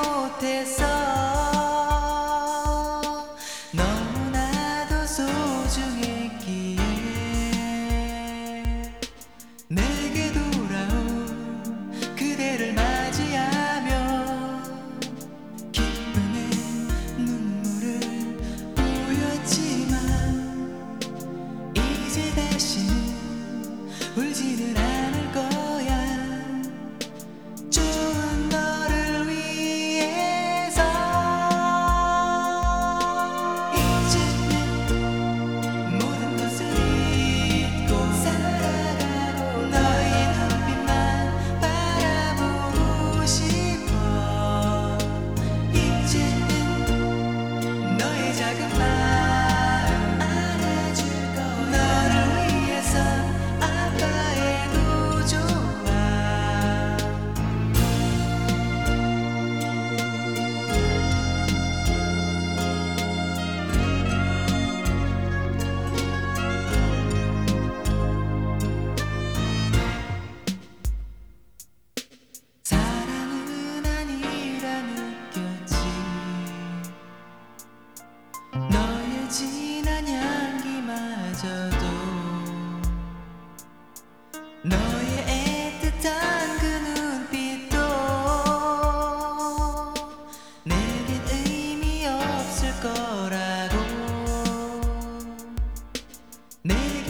못했어. 너무나도 소중했기에 내게 돌아온 그대를 맞이하며 기쁨의 눈물을 보였지만 이제 다시는 울지는 않을 거야. 좋은 너를 위해서 이제는 모든 것을 잊고 살아가고 너의 눈빛만 바라보고 싶어. 이제는 너의 작은 마음 안아줄 거야. 너를 위해서 아파해도 좋아. 사랑은 아니라 느꼈지. 너의 진한 향기마저도 너의 애틋한 그 눈빛도 내겐 의미 없을 거라고.